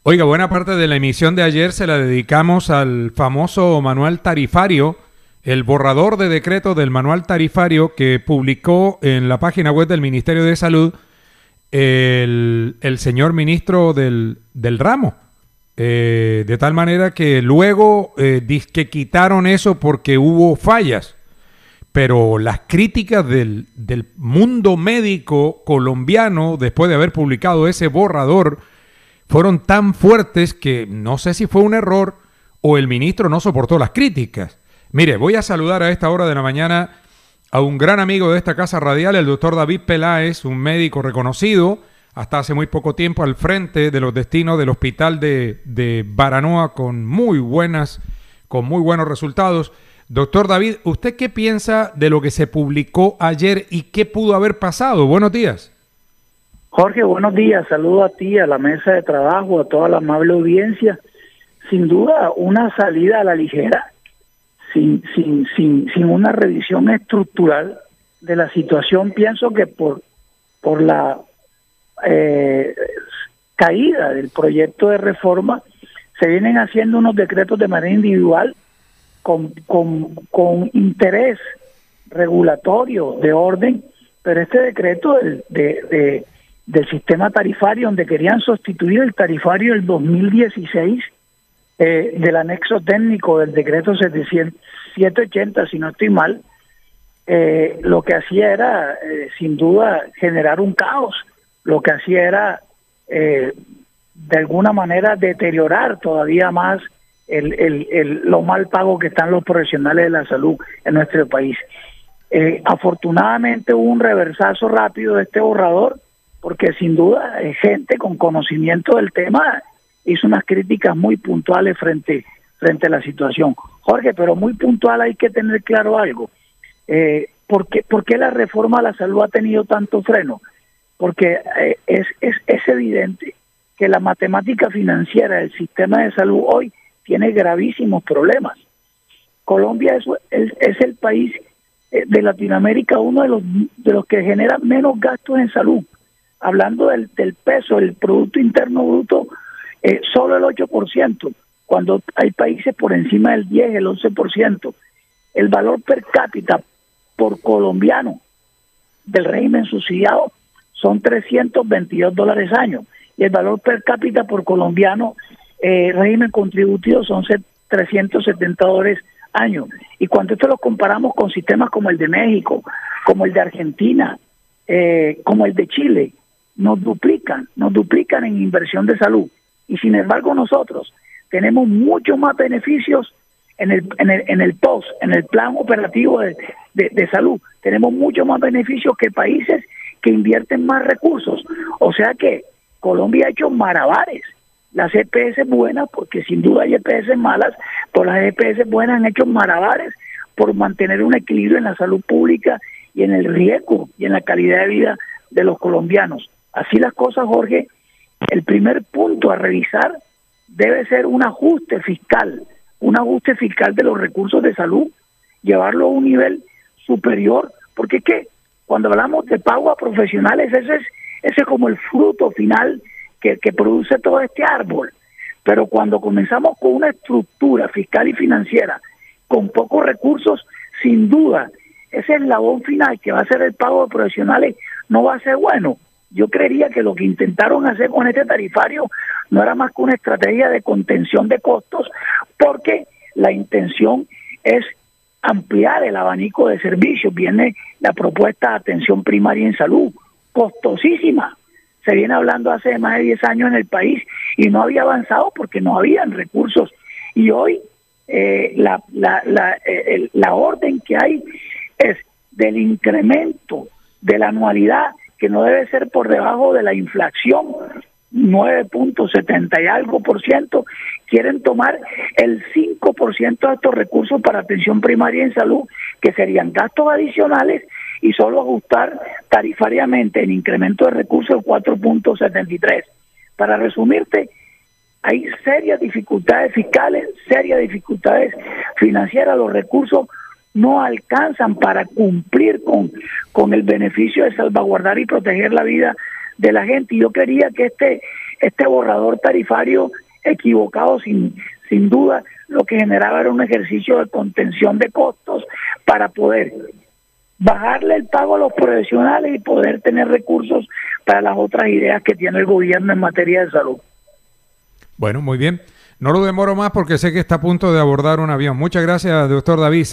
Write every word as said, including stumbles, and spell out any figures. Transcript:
Oiga, buena parte de la emisión de ayer se la dedicamos al famoso manual tarifario, el borrador de decreto del manual tarifario que publicó en la página web del Ministerio de Salud el, el señor ministro del, del ramo. Eh, de tal manera que luego eh, que quitaron eso porque hubo fallas. Pero las críticas del, del mundo médico colombiano, después de haber publicado ese borrador, fueron tan fuertes que no sé si fue un error o el ministro no soportó las críticas. Mire, voy a saludar a esta hora de la mañana a un gran amigo de esta casa radial, el doctor David Peláez, un médico reconocido, hasta hace muy poco tiempo al frente de los destinos del hospital de, de Baranoa con muy buenas, con muy buenos resultados. Doctor David, ¿usted qué piensa de lo que se publicó ayer y qué pudo haber pasado? Buenos días. Jorge, buenos días. Saludo a ti, a la mesa de trabajo, a toda la amable audiencia. Sin duda, una salida a la ligera, sin, sin, sin, sin una revisión estructural de la situación. Pienso que por, por la eh, caída del proyecto de reforma se vienen haciendo unos decretos de manera individual con, con, con interés regulatorio de orden, pero este decreto de, de, de, del sistema tarifario, donde querían sustituir el tarifario del dos mil dieciséis, eh, del anexo técnico del decreto setecientos ochenta, si no estoy mal, eh, lo que hacía era, eh, sin duda, generar un caos, lo que hacía era, eh, de alguna manera, deteriorar todavía más El, el, el, lo mal pago que están los profesionales de la salud en nuestro país. Eh, afortunadamente hubo un reversazo rápido de este borrador, porque sin duda eh, gente con conocimiento del tema hizo unas críticas muy puntuales frente, frente a la situación. Jorge, pero muy puntual, hay que tener claro algo. Eh, ¿por qué, ¿Por qué la reforma a la salud ha tenido tanto freno? Porque eh, es, es, es evidente que la matemática financiera del sistema de salud hoy tiene gravísimos problemas. Colombia es, es, es el país de Latinoamérica, uno de los de los que genera menos gastos en salud. Hablando del, del peso, del Producto Interno Bruto, eh, solo el ocho por ciento, cuando hay países por encima del diez, el once por ciento. El valor per cápita por colombiano del régimen subsidiado son trescientos veintidós dólares año, y el valor per cápita por colombiano Eh, régimen contributivo son trescientos setenta dólares año. Y cuando esto lo comparamos con sistemas como el de México, como el de Argentina, eh, como el de Chile, nos duplican, nos duplican en inversión de salud. Y sin embargo nosotros tenemos muchos más beneficios en el, en el, en el P O S, en el plan operativo de, de, de salud. Tenemos muchos más beneficios que países que invierten más recursos. O sea que Colombia ha hecho malabares. Las E P S buenas, porque sin duda hay E P S malas, pero las E P S buenas han hecho malabares por mantener un equilibrio en la salud pública y en el riesgo y en la calidad de vida de los colombianos. Así las cosas, Jorge, el primer punto a revisar debe ser un ajuste fiscal, un ajuste fiscal de los recursos de salud, llevarlo a un nivel superior, porque es que cuando hablamos de pago a profesionales, ese es, ese es como el fruto final Que, que produce todo este árbol. Pero cuando comenzamos con una estructura fiscal y financiera con pocos recursos, sin duda ese eslabón final que va a ser el pago de profesionales no va a ser bueno. Yo creería que lo que intentaron hacer con este tarifario no era más que una estrategia de contención de costos, porque la intención es ampliar el abanico de servicios. Viene la propuesta de atención primaria en salud, costosísima. Se viene hablando hace más de diez años en el país y no había avanzado porque no habían recursos. Y hoy eh, la, la, la, eh, la orden que hay es del incremento de la anualidad, que no debe ser por debajo de la inflación, nueve punto setenta y algo por ciento. Quieren tomar el cinco por ciento de estos recursos para atención primaria en salud, que serían gastos adicionales, y solo ajustar tarifariamente el incremento de recursos del cuatro punto setenta y tres. Para resumirte, hay serias dificultades fiscales, serias dificultades financieras. Los recursos no alcanzan para cumplir con, con el beneficio de salvaguardar y proteger la vida de la gente. Y yo quería que este este borrador tarifario equivocado sin, sin duda lo que generaba era un ejercicio de contención de costos para poder bajarle el pago a los profesionales y poder tener recursos para las otras ideas que tiene el gobierno en materia de salud. Bueno, muy bien. No lo demoro más porque sé que está a punto de abordar un avión. Muchas gracias, doctor David.